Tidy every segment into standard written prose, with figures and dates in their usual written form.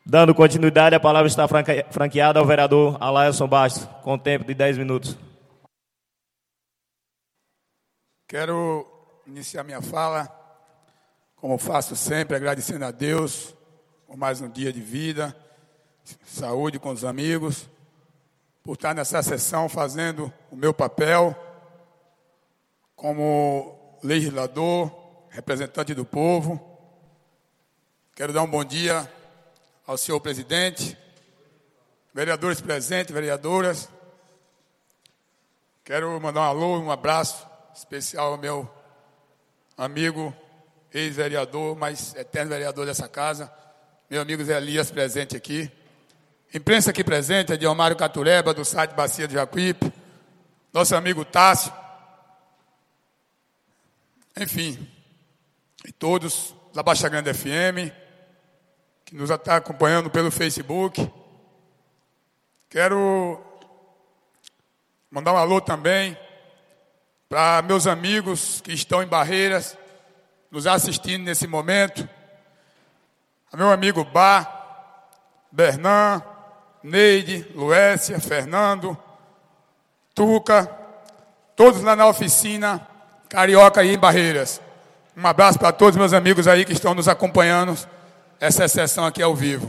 Dando continuidade, a palavra está franqueada ao vereador Alailson Bastos, com tempo de 10 minutos. Quero iniciar minha fala, como faço sempre, agradecendo a Deus por mais um dia de vida, saúde com os amigos, por estar nessa sessão fazendo o meu papel como legislador, representante do povo. Quero dar um bom dia ao senhor presidente, vereadores presentes, vereadoras. Quero mandar um alô, um abraço especial ao meu amigo, ex-vereador, mas eterno vereador dessa casa, meu amigo Zé Elias, presente aqui. Imprensa aqui presente é de Omário Catureba, do site Bacia de Jacuípe, nosso amigo Tássio, enfim, e todos da Baixa Grande FM, que nos está acompanhando pelo Facebook. Quero mandar um alô também para meus amigos que estão em Barreiras, nos assistindo nesse momento. A meu amigo Bá, Bernan, Neide, Luécia, Fernando, Tuca, todos lá na oficina Carioca aí em Barreiras. Um abraço para todos meus amigos aí que estão nos acompanhando essa sessão aqui ao vivo.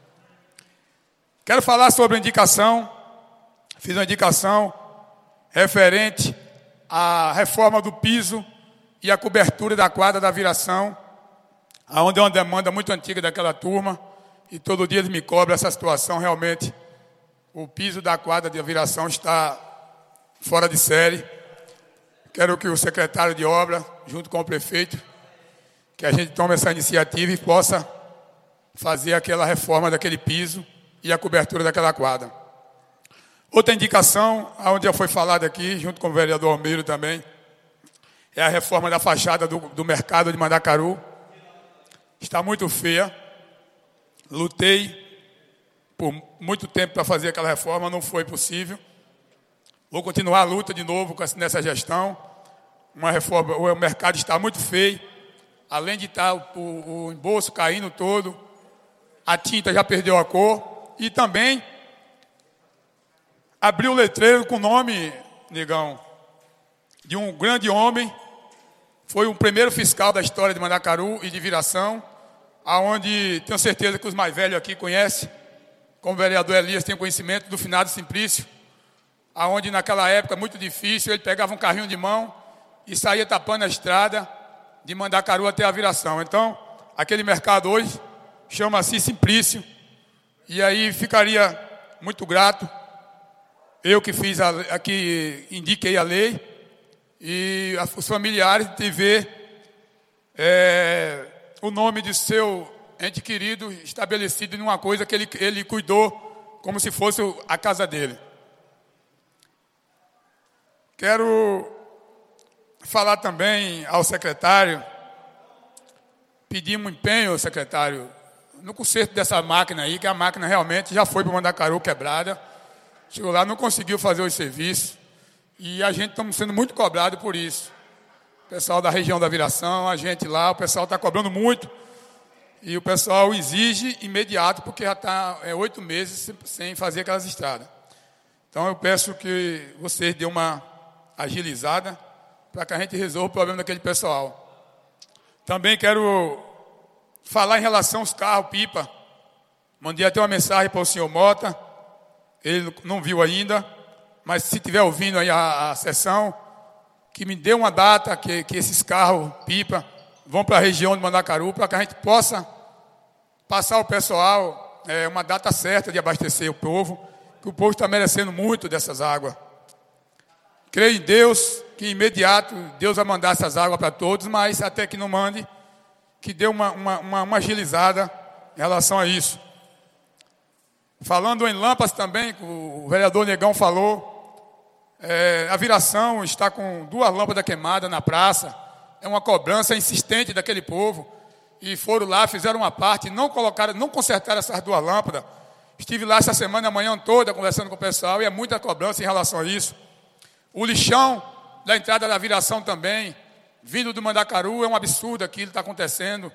Quero falar sobre a indicação. Fiz uma indicação referente à reforma do piso e à cobertura da quadra da Viração, onde é uma demanda muito antiga daquela turma, e todo dia eles me cobram essa situação. Realmente, o piso da quadra da Viração está fora de série. Quero que o secretário de obra, junto com o prefeito, que a gente tome essa iniciativa e possa fazer aquela reforma daquele piso e a cobertura daquela quadra. Outra indicação, onde já foi falado aqui, junto com o vereador Almeiro também, é a reforma da fachada do mercado de Mandacaru. Está muito feia. Lutei por muito tempo para fazer aquela reforma, não foi possível. Vou continuar a luta de novo nessa gestão. Uma reforma, o mercado está muito feio. Além de estar o embolso caindo todo, a tinta já perdeu a cor. E também abriu o letreiro com o nome, negão, de um grande homem. Foi o primeiro fiscal da história de Mandacaru e de Viração, aonde tenho certeza que os mais velhos aqui conhecem, como o vereador Elias tem conhecimento do finado Simplício, aonde naquela época muito difícil, ele pegava um carrinho de mão e saía tapando a estrada de Mandacaru até a Viração. Então, aquele mercado hoje chama-se Simplício, e aí ficaria muito grato, eu que fiz aqui, indiquei a lei, e os familiares de ver o nome de seu ente querido estabelecido em uma coisa que ele cuidou como se fosse a casa dele. Quero falar também ao secretário, pedir um empenho ao secretário no conserto dessa máquina aí, que a máquina realmente já foi para o Mandacaru quebrada. Chegou lá, não conseguiu fazer os serviços. E a gente estamos sendo muito cobrado por isso. O pessoal da região da Viração, a gente lá, o pessoal está cobrando muito. E o pessoal exige imediato, porque já está 8 meses sem fazer aquelas estradas. Então eu peço que vocês dêem uma agilizada para que a gente resolva o problema daquele pessoal. Também quero falar em relação aos carros pipa. Mandei até uma mensagem para o senhor Mota, ele não viu ainda, mas se estiver ouvindo aí a sessão, que me dê uma data que esses carros pipa vão para a região de Mandacaru, para que a gente possa passar ao pessoal uma data certa de abastecer o povo, que o povo está merecendo muito dessas águas. Creio em Deus, que imediato Deus vai mandar essas águas para todos, mas até que não mande, que dê uma agilizada em relação a isso. Falando em lâmpadas também, o vereador Negão falou, a Viração está com 2 lâmpadas queimadas na praça, é uma cobrança insistente daquele povo, e foram lá, fizeram uma parte, não consertaram essas 2 lâmpadas. Estive lá essa semana, a manhã toda, conversando com o pessoal, e é muita cobrança em relação a isso. O lixão da entrada da Viração também, vindo do Mandacaru, é um absurdo aquilo que está acontecendo.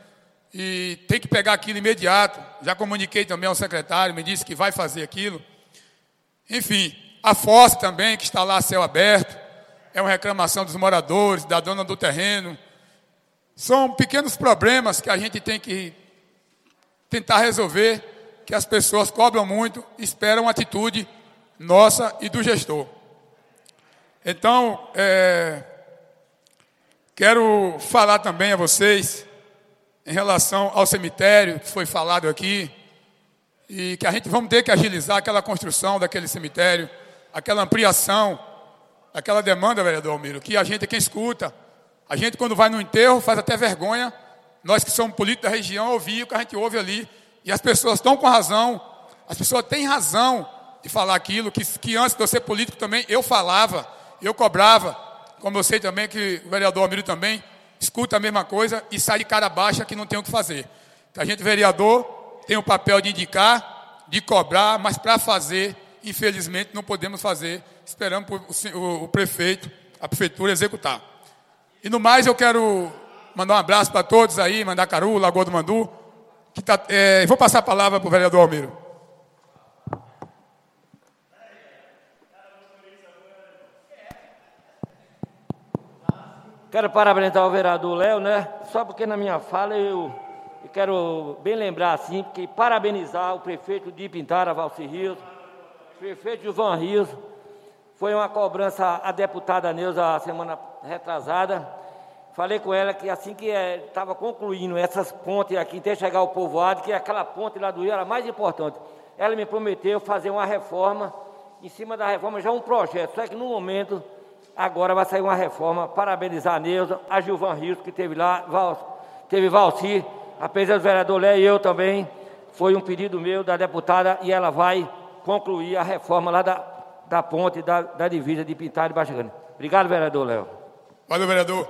e tem que pegar aquilo imediato. Já comuniquei também ao secretário, me disse que vai fazer aquilo. Enfim, a fossa também, que está lá a céu aberto, é uma reclamação dos moradores, da dona do terreno. São pequenos problemas que a gente tem que tentar resolver, que as pessoas cobram muito, esperam atitude nossa e do gestor. Então, quero falar também a vocês em relação ao cemitério, que foi falado aqui, e que a gente vamos ter que agilizar aquela construção daquele cemitério, aquela ampliação, aquela demanda, vereador Almiro, que a gente é quem escuta. A gente, quando vai no enterro, faz até vergonha, nós que somos políticos da região, ouvir o que a gente ouve ali, e as pessoas estão com razão, as pessoas têm razão de falar aquilo, que antes de eu ser político também, eu falava, eu cobrava, como eu sei também que o vereador Almiro também escuta a mesma coisa e sai de cara baixa que não tem o que fazer. Então, a gente, vereador, tem o papel de indicar, de cobrar, mas para fazer, infelizmente, não podemos fazer, esperamos o prefeito, a prefeitura executar. E no mais, eu quero mandar um abraço para todos aí, Mandacaru, Lagoa do Mandu, vou passar a palavra para o vereador Almiro. Quero parabenizar o vereador Léo, né? Só porque na minha fala eu quero bem lembrar assim, que parabenizar o prefeito de Ipintara, Valci Rios, o prefeito Gilvan Rios. Foi uma cobrança à deputada Neuza a semana retrasada. Falei com ela que assim que estava concluindo essas pontes aqui, até chegar ao povoado, que aquela ponte lá do Rio era mais importante. Ela me prometeu fazer uma reforma, em cima da reforma já um projeto, só que no momento, agora vai sair uma reforma. Parabenizar a Neuza, a Gilvan Rios, que teve lá, teve Valci, apesar do vereador Léo e eu também, foi um pedido meu da deputada e ela vai concluir a reforma lá da ponte da divisa de Ipintara e Baixa Grande. Obrigado, vereador Léo. Valeu, vereador.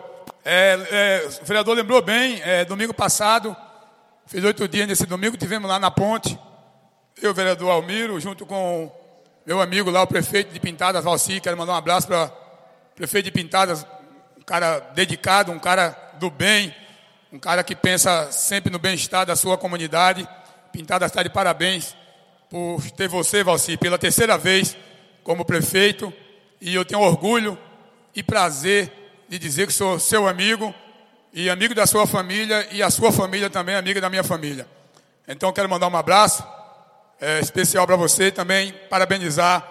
O vereador lembrou bem, domingo passado, fez 8 dias nesse domingo, tivemos lá na ponte, eu, vereador Almiro, junto com meu amigo lá, o prefeito de Pintadas, Valci. Quero mandar um abraço para o prefeito de Pintadas, um cara dedicado, um cara do bem, um cara que pensa sempre no bem-estar da sua comunidade. Pintadas está de parabéns por ter você, Valci, pela 3ª vez como prefeito, e eu tenho orgulho e prazer de dizer que sou seu amigo e amigo da sua família, e a sua família também amiga da minha família. Então quero mandar um abraço especial para você, também parabenizar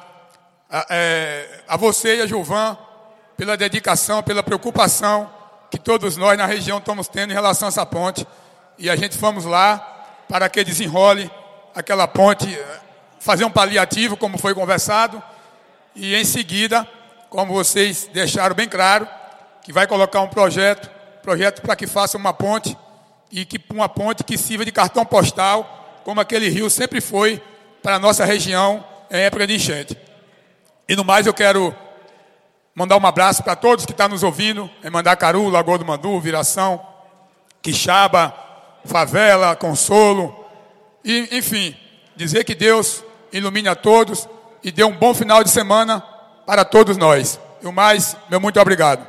a você e a Gilvan pela dedicação, pela preocupação que todos nós na região estamos tendo em relação a essa ponte, e a gente fomos lá para que desenrole aquela ponte, fazer um paliativo, como foi conversado, e em seguida, como vocês deixaram bem claro, que vai colocar um projeto para que faça uma ponte, e uma ponte que sirva de cartão postal, como aquele rio sempre foi para a nossa região em época de enchente. E no mais, eu quero mandar um abraço para todos que estão nos ouvindo, em Mandacaru, Lagoa do Mandu, Viração, Quixaba, Favela, Consolo, e, enfim, dizer que Deus ilumine a todos e dê um bom final de semana para todos nós. E o mais, meu muito obrigado.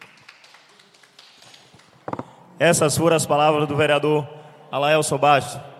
Essas foram as palavras do vereador Alaelson Bastos.